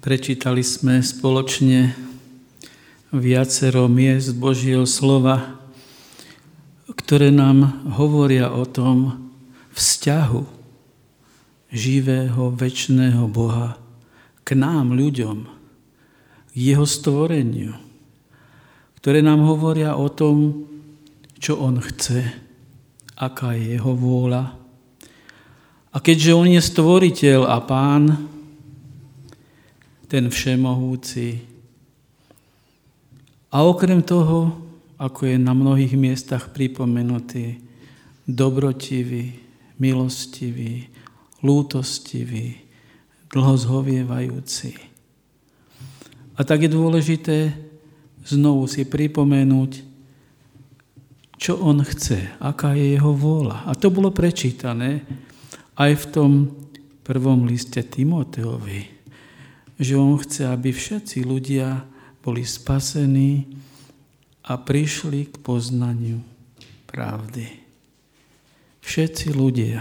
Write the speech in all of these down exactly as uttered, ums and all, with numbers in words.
Prečítali sme spoločne viacero miest Božieho slova, ktoré nám hovoria o tom vzťahu živého, večného Boha k nám, ľuďom, k jeho stvoreniu, ktoré nám hovoria o tom, čo on chce, aká je jeho vôľa. A keďže on je stvoriteľ a pán, ten všemohúci. A okrem toho, ako je na mnohých miestach pripomenutý, dobrotivý, milostivý, lútostivý, dlho zhovievajúci. A tak je dôležité znovu si pripomenúť, čo on chce, aká je jeho vôľa. A to bolo prečítané aj v tom prvom liste Timoteovi, že on chce, aby všetci ľudia boli spasení a prišli k poznaniu pravdy. Všetci ľudia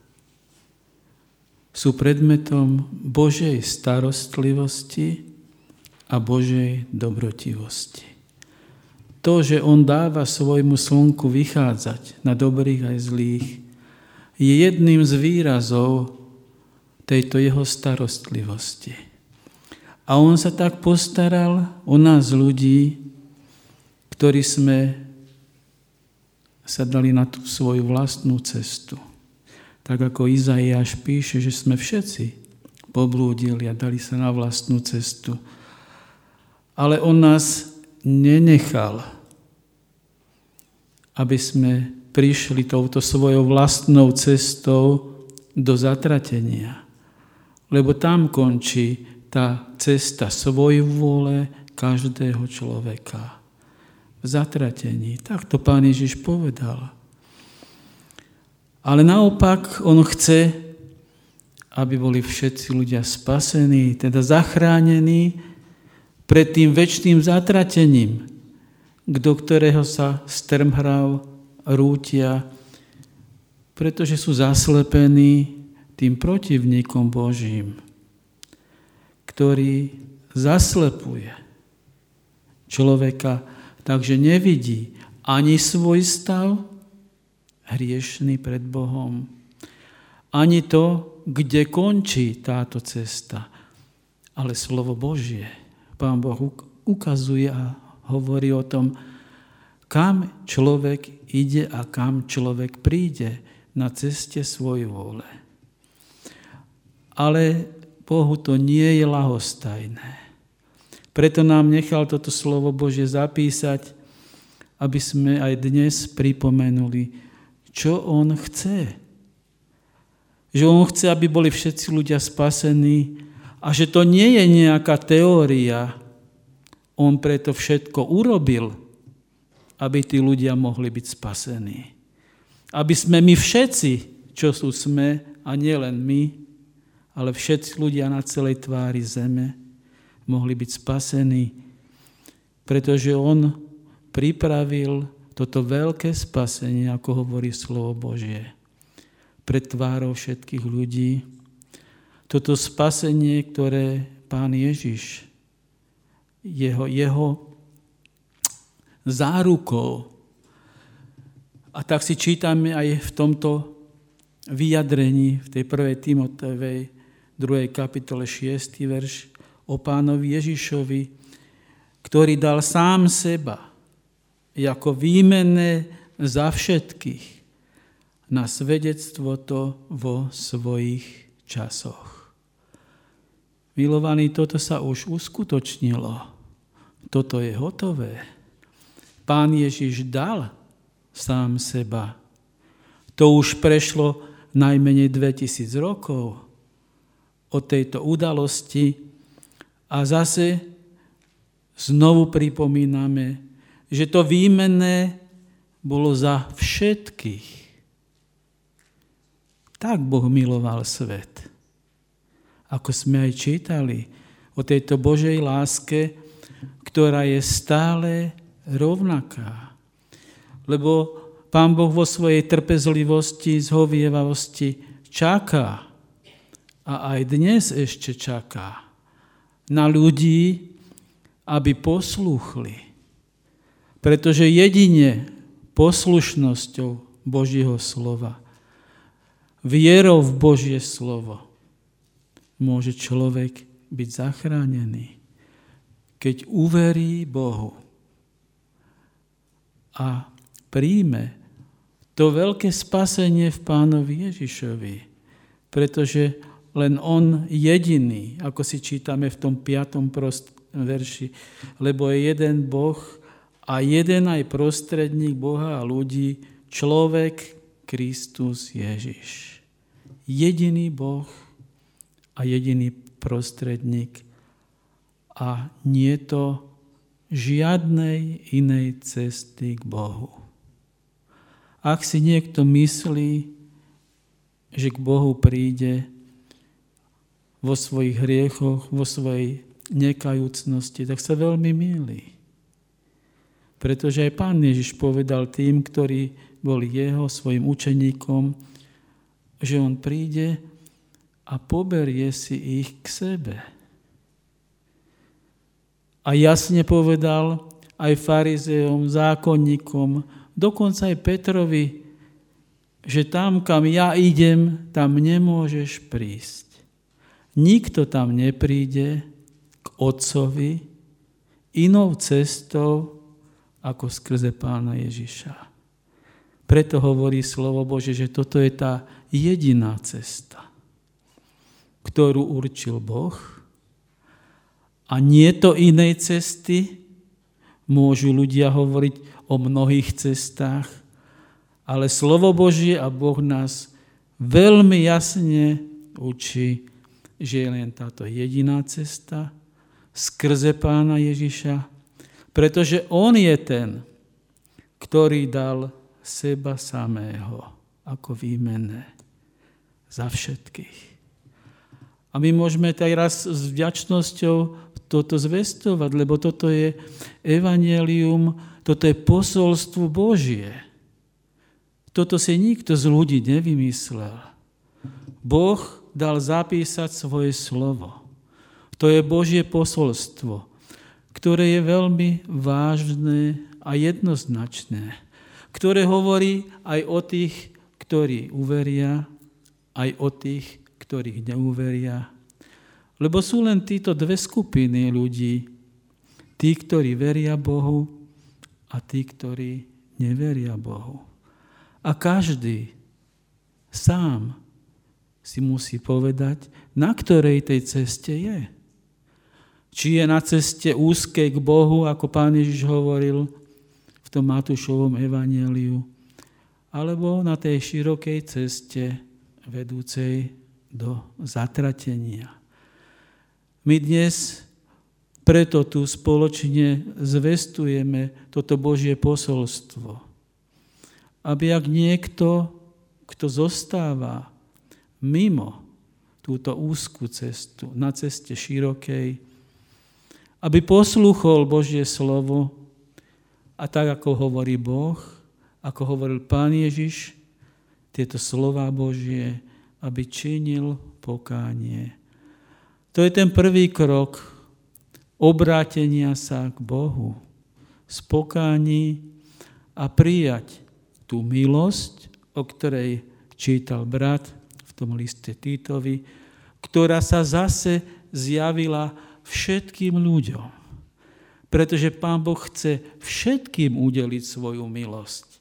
sú predmetom Božej starostlivosti a Božej dobrotivosti. To, že on dáva svojmu slnku vychádzať na dobrých aj zlých, je jedným z výrazov tejto jeho starostlivosti. A on sa tak postaral o nás ľudí, ktorí sme sa dali na tú svoju vlastnú cestu. Tak ako Izaiáš píše, že sme všetci poblúdili a dali sa na vlastnú cestu. Ale on nás nenechal, aby sme prišli touto svojou vlastnou cestou do zatratenia. Lebo tam končí tá cesta svojej vôle každého človeka. V zatratení. Tak to Pán Ježiš povedal. Ale naopak on chce, aby boli všetci ľudia spasení, teda zachránení pred tým večným zatratením, do ktorého sa strmhrav rútia, pretože sú zaslepení tým protivníkom Božím, ktorý zaslepuje človeka, takže nevidí ani svoj stav hriešný pred Bohom, ani to, kde končí táto cesta, ale slovo Božie. Pán Boh ukazuje a hovorí o tom, kam človek ide a kam človek príde na ceste svojej vôle. Ale Bohu to nie je ľahostajné. Preto nám nechal toto slovo Božie zapísať, aby sme aj dnes pripomenuli, čo on chce. Že on chce, aby boli všetci ľudia spasení a že to nie je nejaká teória. On preto všetko urobil, aby tí ľudia mohli byť spasení. Aby sme my všetci, čo sú sme, a nielen my, ale všetci ľudia na celej tvári zeme mohli byť spasení, pretože on pripravil toto veľké spasenie, ako hovorí slovo Božie, pred tvárou všetkých ľudí. Toto spasenie, ktoré Pán Ježiš, jeho, jeho zárukou, a tak si čítame aj v tomto vyjadrení v tej prvej Timotejovej druhej kapitole šiesty verš o Pánovi Ježišovi, ktorý dal sám seba ako výmenné za všetkých na svedectvo to vo svojich časoch. Milovaní, toto sa už uskutočnilo. Toto je hotové. Pán Ježiš dal sám seba. To už prešlo najmenej dvetisíc rokov od tejto udalosti a zase znovu pripomíname, že to výmenné bolo za všetkých. Tak Boh miloval svet. Ako sme aj čítali o tejto Božej láske, ktorá je stále rovnaká. Lebo Pán Boh vo svojej trpezlivosti, zhovievavosti čaká a aj dnes ešte čaká, na ľudí, aby poslúchli. Pretože jedine poslušnosťou Božieho slova, vierou v Božie slovo, môže človek byť zachránený, keď uverí Bohu a príjme to veľké spasenie v Pánovi Ježišovi, pretože len on jediný, ako si čítame v tom piatom prost- verši, lebo je jeden Boh a jeden aj prostredník Boha a ľudí, človek Kristus Ježiš. Jediný Boh a jediný prostredník a nie to žiadnej inej cesty k Bohu. Ak si niekto myslí, že k Bohu príde vo svojich hriechoch, vo svojej nekajúcnosti, tak sa veľmi mýli. Pretože aj Pán Ježiš povedal tým, ktorí boli jeho, svojim učeníkom, že on príde a poberie si ich k sebe. A jasne povedal aj farizeom, zákonníkom, dokonca aj Petrovi, že tam, kam ja idem, tam nemôžeš prísť. Nikto tam nepríde k Otcovi inou cestou ako skrze Pána Ježiša. Preto hovorí slovo Bože, že toto je tá jediná cesta, ktorú určil Boh a nie to inej cesty. Môžu ľudia hovoriť o mnohých cestách, ale slovo Božie a Boh nás veľmi jasne učí, že je len táto jediná cesta skrze Pána Ježiša, pretože on je ten, ktorý dal seba samého ako výmenné za všetkých. A my môžeme teraz s vďačnosťou toto zvestovať, lebo toto je evanjelium, toto je posolstvo Božie. Toto si nikto z ľudí nevymyslel. Boh dal zapísať svoje slovo. To je Božie posolstvo, ktoré je veľmi vážne a jednoznačné, ktoré hovorí aj o tých, ktorí uveria, aj o tých, ktorých neuveria. Lebo sú len títo dve skupiny ľudí, tí, ktorí veria Bohu a tí, ktorí neveria Bohu. A každý sám si musí povedať, na ktorej tej ceste je. Či je na ceste úzkej k Bohu, ako Pán Ježiš hovoril v tom Matúšovom evanjeliu, alebo na tej širokej ceste vedúcej do zatratenia. My dnes preto tu spoločne zvestujeme toto Božie posolstvo. Aby ak niekto, kto zostáva mimo túto úzkú cestu, na ceste širokej, aby poslúchol Božie slovo a tak, ako hovorí Boh, ako hovoril Pán Ježiš, tieto slová Božie, aby činil pokánie. To je ten prvý krok obrátenia sa k Bohu, spokání a prijať tú milosť, o ktorej čítal brat v tom liste Títovi, ktorá sa zase zjavila všetkým ľuďom. Pretože Pán Boh chce všetkým udeliť svoju milosť.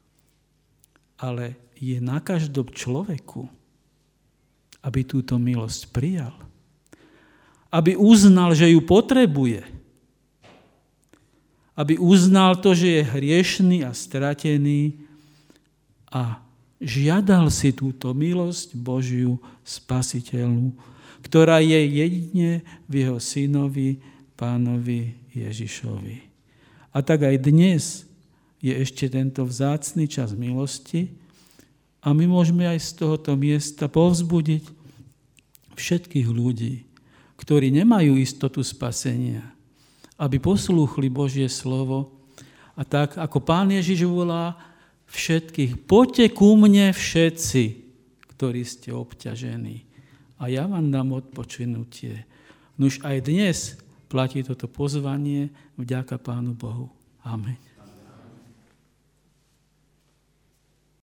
Ale je na každom človeku, aby túto milosť prijal. Aby uznal, že ju potrebuje. Aby uznal to, že je hriešný a stratený a žiadal si túto milosť Božiu spasiteľnú, ktorá je jedine v jeho synovi, Pánovi Ježišovi. A tak aj dnes je ešte tento vzácny čas milosti a my môžeme aj z tohoto miesta povzbudiť všetkých ľudí, ktorí nemajú istotu spasenia, aby poslúchli Božie slovo a tak, ako Pán Ježiš volá všetkých, poďte ku mne všetci, ktorí ste obťažení a ja vám dám odpočinutie. Nuž aj dnes platí toto pozvanie vďaka Pánu Bohu. Amen.